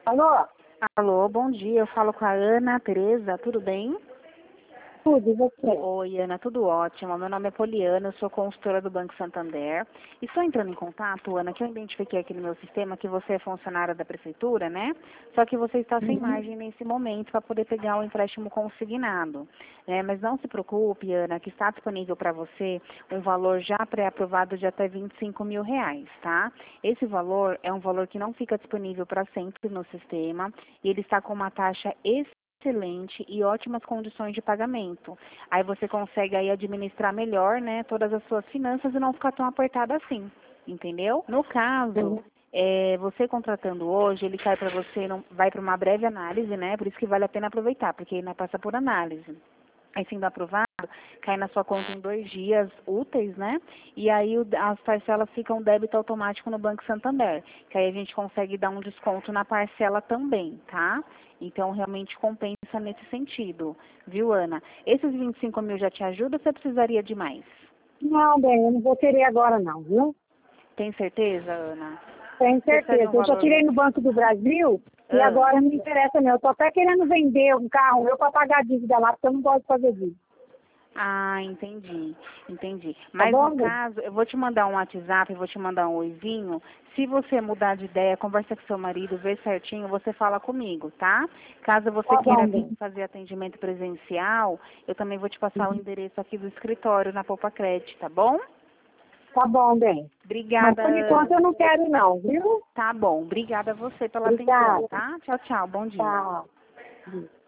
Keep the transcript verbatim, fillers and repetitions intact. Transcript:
Alô? Alô, bom dia. Eu falo com a Ana Tereza, tudo bem? Tudo, e você? Oi, Ana, tudo ótimo. Meu nome é Poliana, eu sou consultora do Banco Santander. E estou entrando em contato, Ana, que eu identifiquei aqui no meu sistema que você é funcionária da prefeitura, né? Só que você está sem Uhum. margem nesse momento para poder pegar o empréstimo consignado. Né? Mas não se preocupe, Ana, que está disponível para você um valor já pré-aprovado de até vinte e cinco mil reais, tá? Esse valor é um valor que não fica disponível para sempre no sistema e ele está com uma taxa excelente e ótimas condições de pagamento. Aí você consegue aí administrar melhor, né, todas as suas finanças e não ficar tão apertada assim, entendeu? No caso, Uhum. é, você contratando hoje, ele cai para você, não, vai para uma breve análise, né, por isso que vale a pena aproveitar, porque ele não passa por análise. Aí sendo aprovado, cai na sua conta em dois dias úteis, né? E aí o- as parcelas ficam débito automático no Banco Santander, que aí a gente consegue dar um desconto na parcela também, tá? Então realmente compensa nesse sentido, viu, Ana? Esses vinte e cinco mil já te ajudam ou você precisaria de mais? Não, bem, eu não vou querer agora não, viu? Tem certeza, Ana? Tenho Você precisa de certeza. um Eu já valor tirei no muito... Banco do Brasil e Ah. agora não me interessa não. Eu tô até querendo vender um carro meu para pagar a dívida lá, porque eu não gosto de fazer dívida. Ah, entendi, entendi. Tá Mas no bom, bem? caso, eu vou te mandar um WhatsApp, eu vou te mandar um oizinho. Se você mudar de ideia, conversa com seu marido, vê certinho, você fala comigo, tá? Caso você Tá queira bom, vir bem. fazer atendimento presencial, eu também vou te passar o Uhum. endereço aqui do escritório na Poupa Crédito, tá bom? Tá bom, bem. Mas Obrigada, por enquanto Ana. eu não quero não, viu? Tá bom, obrigada a você pela atenção, Obrigada. tá? Tchau, tchau, bom dia. Tchau.